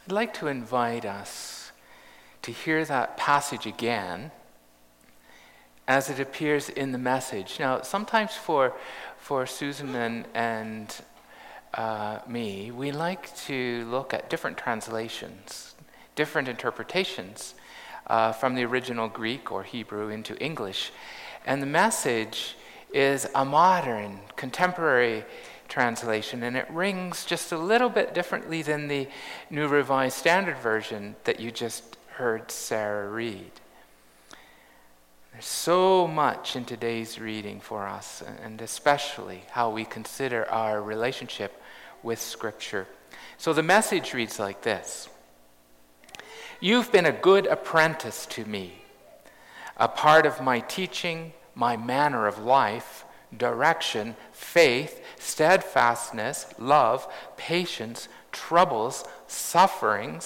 I'd like to invite us to hear that passage again as it appears in the message. Now, sometimes for Susan and me, we like to look at different translations, different interpretations from the original Greek or Hebrew into English. And the message is a modern, contemporary translation, and it rings just a little bit differently than the New Revised Standard Version that you just heard Sarah read. There's so much in today's reading for us, and especially how we consider our relationship with Scripture. So the message reads like this: "You've been a good apprentice to me, a part of my teaching, my manner of life, direction, faith, steadfastness, love, patience, troubles, suffering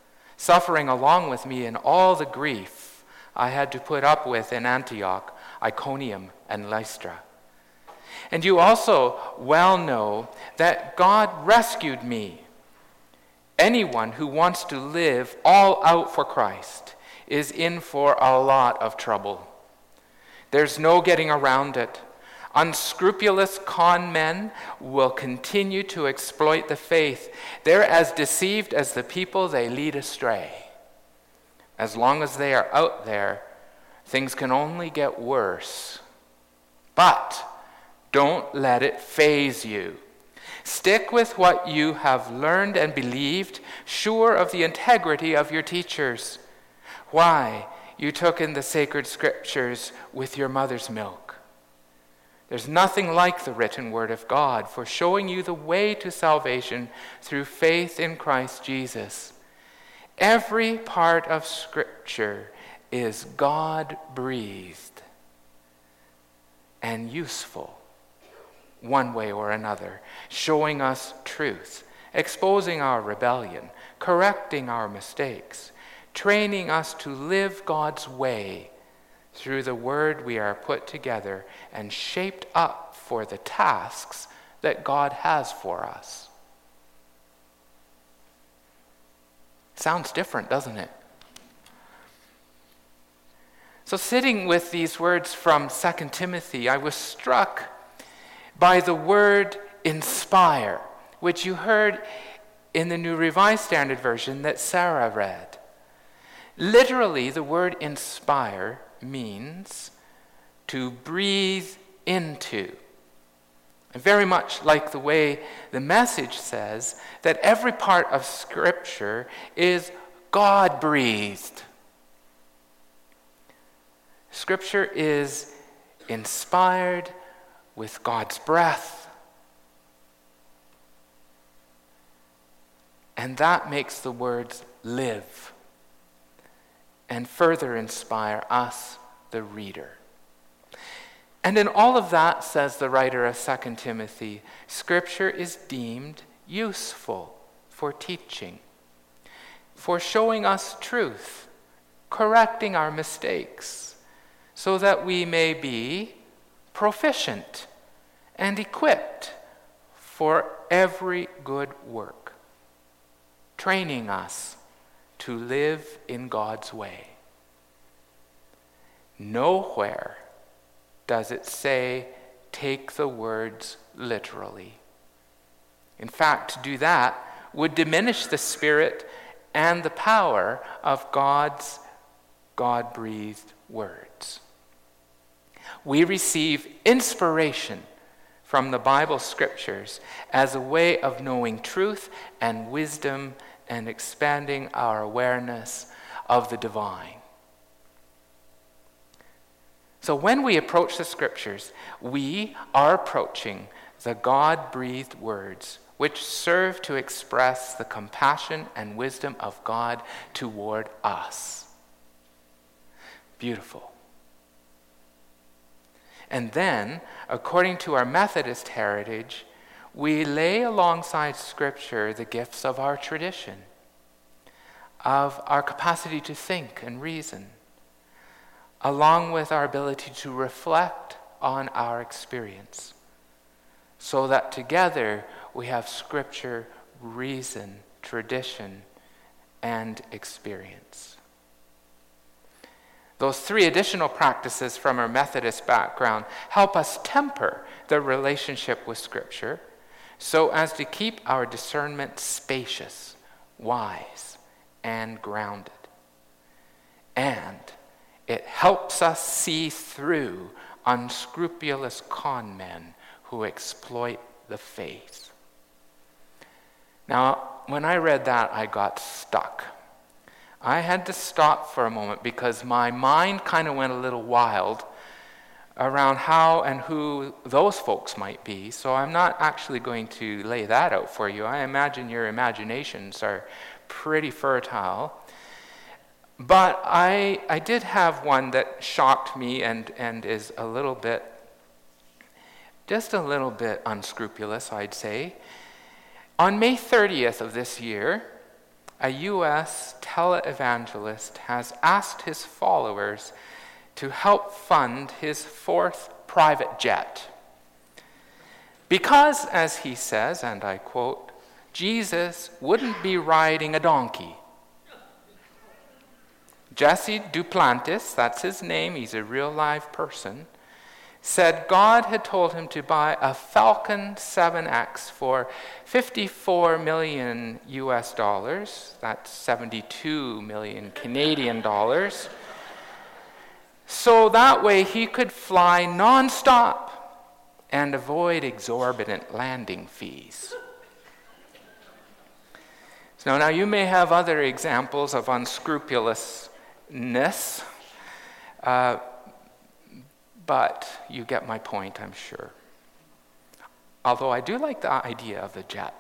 along with me in all the grief I had to put up with in Antioch, Iconium, and Lystra. And you also well know that God rescued me. Anyone who wants to live all out for Christ is in for a lot of trouble. There's no getting around it. Unscrupulous con men will continue to exploit the faith. They're as deceived as the people they lead astray. As long as they are out there, things can only get worse. But don't let it faze you. Stick with what you have learned and believed, sure of the integrity of your teachers. Why? You took in the sacred scriptures with your mother's milk. There's nothing like the written word of God for showing you the way to salvation through faith in Christ Jesus. Every part of Scripture is God-breathed and useful, one way or another, showing us truth, exposing our rebellion, correcting our mistakes, training us to live God's way through the word we are put together and shaped up for the tasks that God has for us." Sounds different, doesn't it? So sitting with these words from 2 Timothy, I was struck by the word inspire, which you heard in the New Revised Standard Version that Sarah read. Literally, the word inspire means to breathe into. Very much like the way the message says that every part of Scripture is God-breathed. Scripture is inspired with God's breath. And that makes the words live and further inspire us, the reader. And in all of that, says the writer of 2 Timothy, Scripture is deemed useful for teaching, for showing us truth, correcting our mistakes, so that we may be proficient and equipped for every good work, training us to live in God's way. Nowhere does it say, take the words literally. In fact, to do that would diminish the spirit and the power of God's God-breathed words. We receive inspiration from the Bible scriptures as a way of knowing truth and wisdom and expanding our awareness of the divine. So when we approach the scriptures, we are approaching the God-breathed words which serve to express the compassion and wisdom of God toward us. Beautiful. And then, according to our Methodist heritage, we lay alongside Scripture the gifts of our tradition, of our capacity to think and reason, along with our ability to reflect on our experience, so that together we have Scripture, reason, tradition, and experience. Those 3 additional practices from our Methodist background help us temper the relationship with Scripture so as to keep our discernment spacious, wise, and grounded. And it helps us see through unscrupulous con men who exploit the faith. Now, when I read that, I got stuck. I had to stop for a moment because my mind kind of went a little wild around how and who those folks might be. So I'm not actually going to lay that out for you. I imagine your imaginations are pretty fertile. But I did have one that shocked me and is just a little bit unscrupulous, I'd say. On May 30th of this year, a U.S. televangelist has asked his followers to help fund his 4th private jet. Because, as he says, and I quote, Jesus wouldn't be riding a donkey. Jesse Duplantis, that's his name, he's a real live person, said God had told him to buy a Falcon 7X for $54 million US dollars, that's 72 million Canadian dollars, so that way he could fly nonstop and avoid exorbitant landing fees. So now you may have other examples of unscrupulousness, but you get my point, I'm sure. Although I do like the idea of the jet.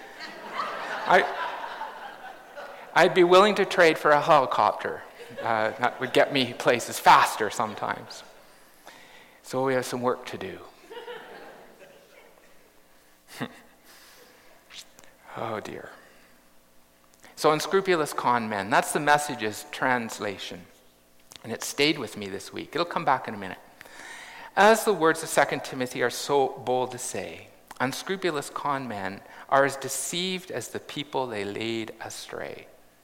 I'd be willing to trade for a helicopter. That would get me places faster sometimes. So we have some work to do. Oh dear. So unscrupulous con men, that's the Message's translation. And it stayed with me this week. It'll come back in a minute. As the words of 2 Timothy are so bold to say, unscrupulous con men are as deceived as the people they lead astray.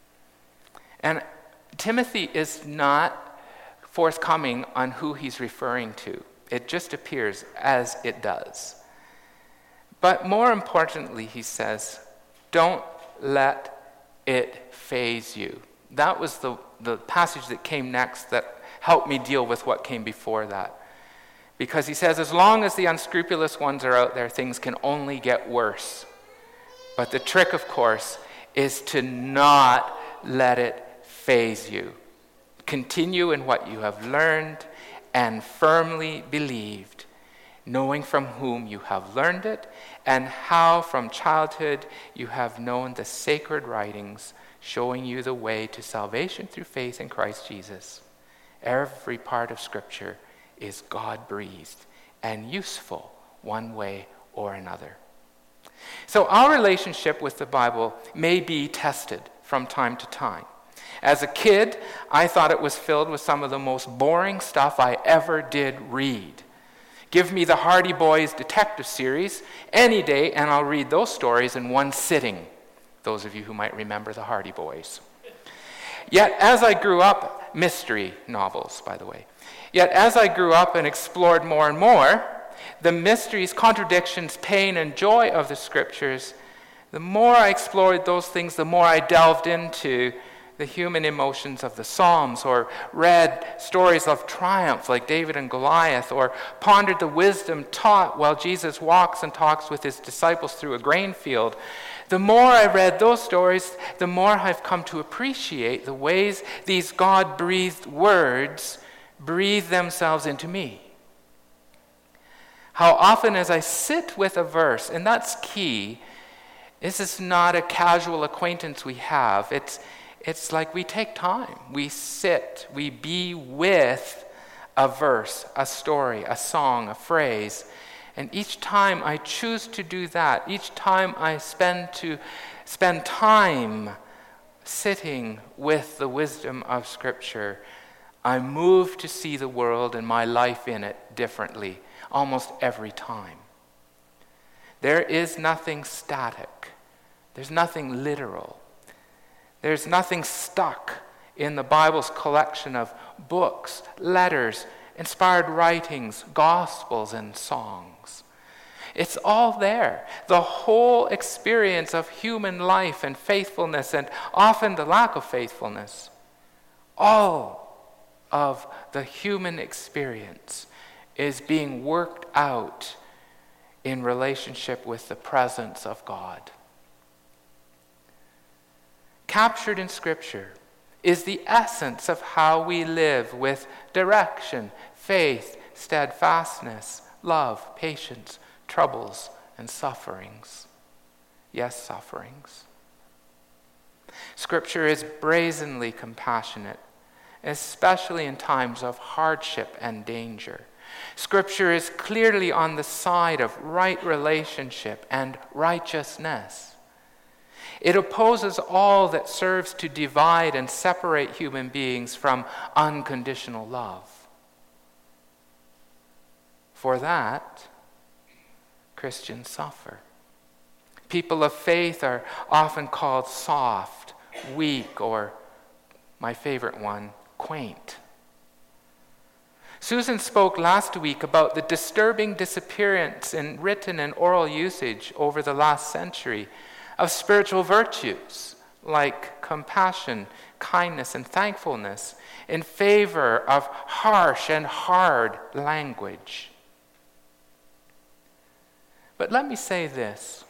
And Timothy is not forthcoming on who he's referring to. It just appears as it does. But more importantly, he says, don't let it faze you. That was the passage that came next that helped me deal with what came before that. Because he says, as long as the unscrupulous ones are out there, things can only get worse. But the trick, of course, is to not let it faze you. Continue in what you have learned and firmly believed, knowing from whom you have learned it and how from childhood you have known the sacred writings, showing you the way to salvation through faith in Christ Jesus. Every part of Scripture is God-breathed and useful one way or another. So our relationship with the Bible may be tested from time to time. As a kid, I thought it was filled with some of the most boring stuff I ever did read. Give me the Hardy Boys detective series any day, and I'll read those stories in one sitting. Those of you who might remember the Hardy Boys. Yet as I grew up, mystery novels, by the way. Yet as I grew up and explored more and more, the mysteries, contradictions, pain, and joy of the Scriptures, the more I explored those things, the more I delved into the human emotions of the Psalms, or read stories of triumph like David and Goliath, or pondered the wisdom taught while Jesus walks and talks with his disciples through a grain field. The more I read those stories, the more I've come to appreciate the ways these God-breathed words breathe themselves into me. How often as I sit with a verse, and that's key, this is not a casual acquaintance we have. It's like we take time. We sit, we be with a verse, a story, a song, a phrase. And each time I choose to do that, each time I spend time sitting with the wisdom of Scripture, I move to see the world and my life in it differently almost every time. There is nothing static. There's nothing literal. There's nothing stuck in the Bible's collection of books, letters, inspired writings, gospels, and songs. It's all there. The whole experience of human life and faithfulness, and often the lack of faithfulness. All of the human experience is being worked out in relationship with the presence of God. Captured in Scripture is the essence of how we live with direction, faith, steadfastness, love, patience, troubles, and sufferings. Yes, sufferings. Scripture is brazenly compassionate, especially in times of hardship and danger. Scripture is clearly on the side of right relationship and righteousness. It opposes all that serves to divide and separate human beings from unconditional love. For that, Christians suffer. People of faith are often called soft, weak, or, my favorite one, quaint. Susan spoke last week about the disturbing disappearance in written and oral usage over the last century of spiritual virtues like compassion, kindness, and thankfulness in favor of harsh and hard language. But let me say this.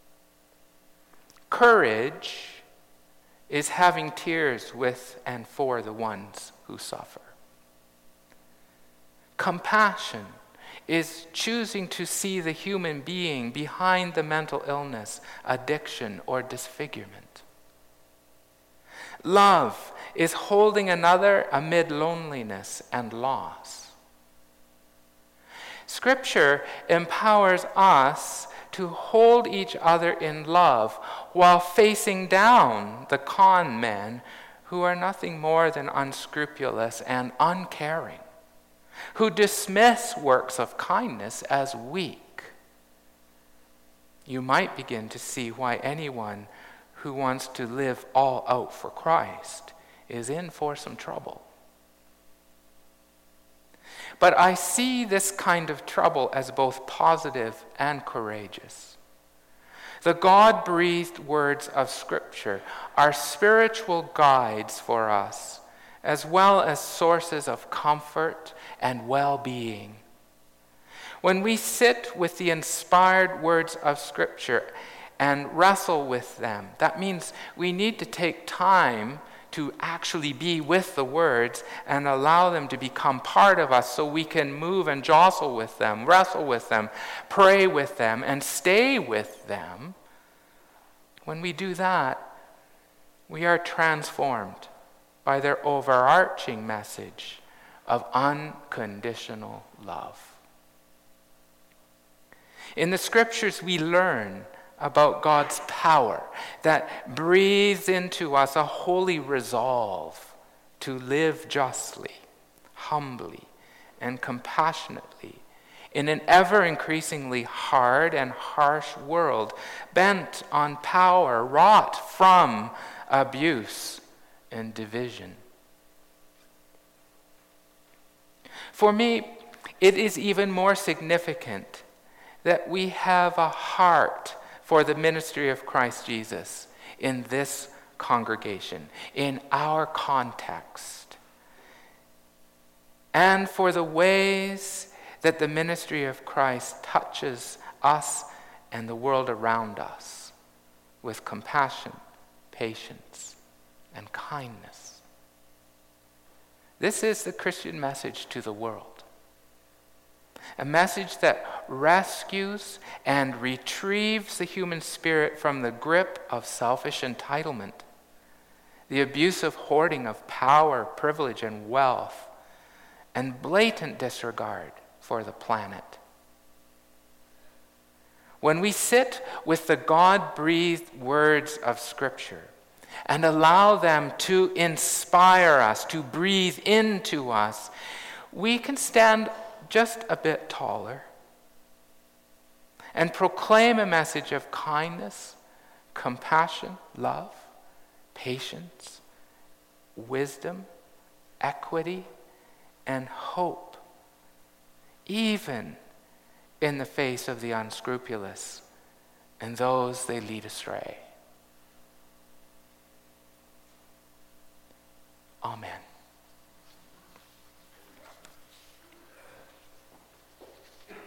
Courage is having tears with and for the ones who suffer. Compassion is choosing to see the human being behind the mental illness, addiction, or disfigurement. Love is holding another amid loneliness and loss. Scripture empowers us to hold each other in love while facing down the con men who are nothing more than unscrupulous and uncaring, who dismiss works of kindness as weak. You might begin to see why anyone who wants to live all out for Christ is in for some trouble. But I see this kind of trouble as both positive and courageous. The God-breathed words of Scripture are spiritual guides for us, as well as sources of comfort and well-being. When we sit with the inspired words of Scripture and wrestle with them, that means we need to take time to actually be with the words and allow them to become part of us so we can move and jostle with them, wrestle with them, pray with them, and stay with them. When we do that, we are transformed by their overarching message of unconditional love. In the Scriptures, we learn about God's power that breathes into us a holy resolve to live justly, humbly, and compassionately in an ever-increasingly hard and harsh world bent on power wrought from abuse and division. For me, it is even more significant that we have a heart for the ministry of Christ Jesus in this congregation, in our context, and for the ways that the ministry of Christ touches us and the world around us with compassion, patience, and kindness. This is the Christian message to the world. A message that rescues and retrieves the human spirit from the grip of selfish entitlement, the abusive hoarding of power, privilege, and wealth, and blatant disregard for the planet. When we sit with the God-breathed words of Scripture and allow them to inspire us, to breathe into us, we can stand just a bit taller and proclaim a message of kindness, compassion, love, patience, wisdom, equity, and hope, even in the face of the unscrupulous and those they lead astray. Amen.